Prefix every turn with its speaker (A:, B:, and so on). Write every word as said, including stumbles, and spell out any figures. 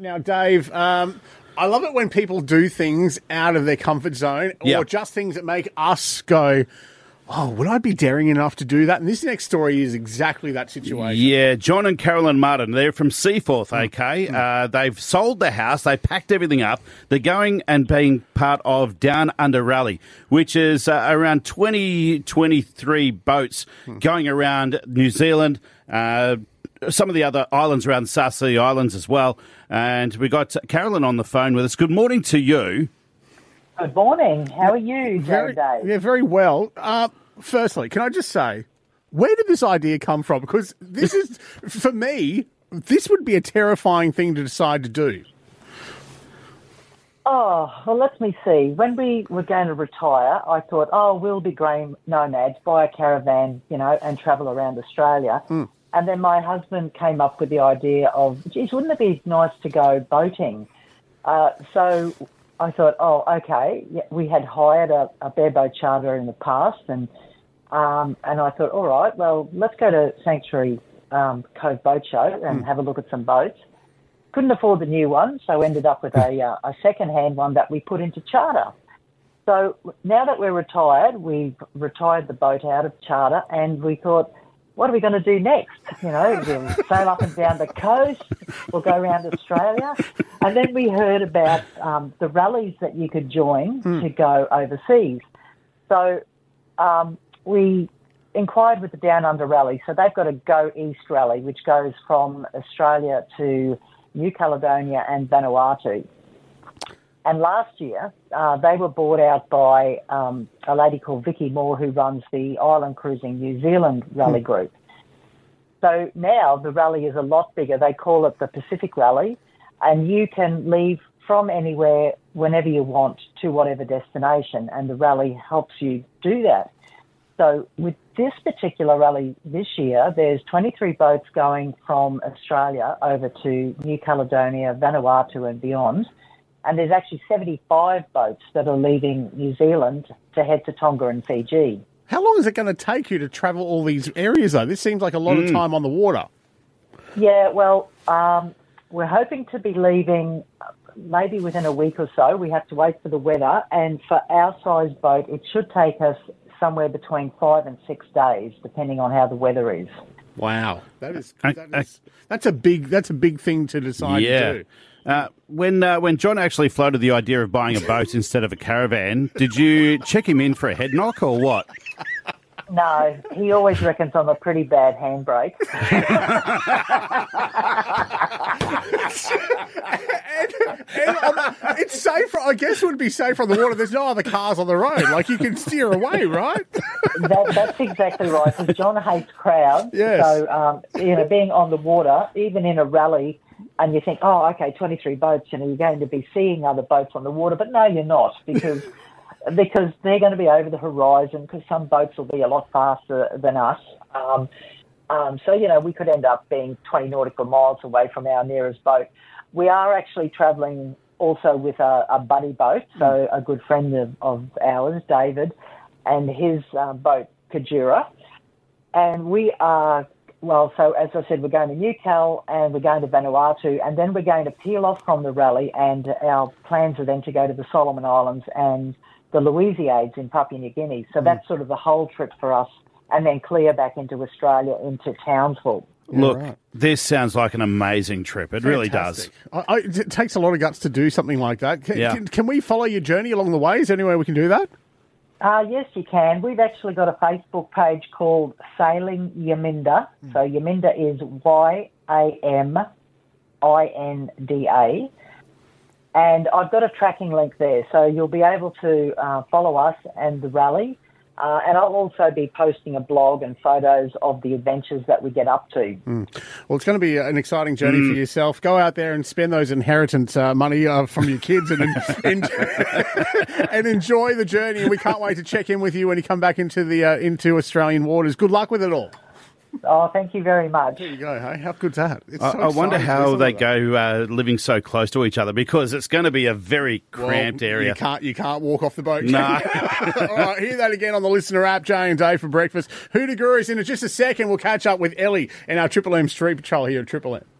A: Now, Dave, um, I love it when people do things out of their comfort zone or
B: Yep.
A: just things that make us go, oh, would I be daring enough to do that? And this next story is exactly that situation.
B: Yeah, John and Carolyn Martin, they're from Seaforth, okay?
A: Mm.
B: Uh, they've sold their house, they packed everything up. They're going and being part of Down Under Rally, which is uh, around twenty, twenty-three boats
A: Mm.
B: going around New Zealand, uh, some of the other islands around the South Sea Islands as well. And we got Carolyn on the phone with us. Good morning to you.
C: Good morning. How are you, Joe
A: Very,
C: Dave?
A: yeah, very well. Uh, firstly, can I just say, where did this idea come from? Because this is, for me, this would be a terrifying thing to decide to do.
C: Oh, well, let me see. When we were going to retire, I thought, oh, we'll be grain nomads, buy a caravan, you know, and travel around Australia.
A: Mm.
C: And then my husband came up with the idea of, geez, wouldn't it be nice to go boating? Uh, so I thought, oh, okay. Yeah, we had hired a, a bareboat charter in the past, and um, and I thought, all right, well, let's go to Sanctuary um, Cove Boat Show and
A: Mm.
C: have a look at some boats. Couldn't afford the new one, so ended up with a, uh, a second-hand one that we put into charter. So now that we're retired, we've retired the boat out of charter, and we thought, what are we going to do next? You know, we'll sail up and down the coast, we'll go around Australia. And then we heard about um, the rallies that you could join
A: Mm.
C: to go overseas. So um, we inquired with the Down Under Rally. So they've got a Go East rally, which goes from Australia to New Caledonia and Vanuatu. And last year, uh, they were bought out by um, a lady called Vicky Moore, who runs the Island Cruising New Zealand Rally
A: Hmm.
C: Group. So now the rally is a lot bigger. They call it the Pacific Rally, and you can leave from anywhere whenever you want to whatever destination, and the rally helps you do that. So with this particular rally this year, there's twenty-three boats going from Australia over to New Caledonia, Vanuatu and beyond. And there's actually seventy-five boats that are leaving New Zealand to head to Tonga and Fiji.
A: How long is it going to take you to travel all these areas, though? This seems like a lot
B: Mm.
A: of time on the water.
C: Yeah, well, um, we're hoping to be leaving maybe within a week or so. We have to wait for the weather. And for our size boat, it should take us somewhere between five and six days, depending on how the weather is.
A: Wow, that is,
B: I-
A: that is that's a big that's a big thing to decide
B: yeah.
A: to do.
B: Uh, when uh, when John actually floated the idea of buying a boat instead of a caravan, did you check him in for a head knock or what?
C: No, he always reckons I'm a pretty bad handbrake.
A: and, and on, it's safer. I guess it would be safer on the water. There's no other cars on the road. Like you can steer away, right?
C: That, that's exactly right. Because John hates crowds.
A: Yes.
C: So, um, you know, being on the water, even in a rally, and you think, oh, okay, twenty-three boats, you know, you're going to be seeing other boats on the water. But no, you're not, because because they're going to be over the horizon, because some boats will be a lot faster than us. Um, um, so, you know, we could end up being twenty nautical miles away from our nearest boat. We are actually travelling also with a, a buddy boat, so a good friend of, of ours, David, and his uh, boat, Kajura. And we are, well, so as I said, we're going to New Cal and we're going to Vanuatu, and then we're going to peel off from the rally, and our plans are then to go to the Solomon Islands and the Louisiades in Papua New Guinea. So that's sort of the whole trip for us, and then clear back into Australia, into Townsville.
B: Look,
A: right.
B: this sounds like an amazing trip. It really does.
A: Fantastic. I, I, it takes a lot of guts to do something like that. Can,
B: Yeah.
A: can, can we follow your journey along the way? Is there any way we can do that?
C: Uh, yes, you can. We've actually got a Facebook page called Sailing Yaminda. So Yaminda is Y A M I N D A. And I've got a tracking link there. So you'll be able to uh, follow us and the rally. Uh, and I'll also be posting a blog and photos of the adventures that we get up to.
A: Well, it's going to be an exciting journey for yourself. Go out there and spend those inheritance uh, money uh, from your kids and, and and enjoy the journey. And we can't wait to check in with you when you come back into the uh, into Australian waters. Good luck with it all.
C: Oh, thank you very much.
A: There you go. Hey, how good's that? It's
B: I,
A: so
B: I wonder
A: exciting to
B: how
A: listen
B: they
A: to that.
B: go uh, living so close to each other, because it's going to be a very cramped
A: Well,
B: area.
A: You can't you can't walk off the boat.
B: No.
A: All right, hear that again on the listener app. Jay and Dave for breakfast. Hoota Gurus in just a second. We'll catch up with Ellie in our Triple M Street Patrol here at Triple M.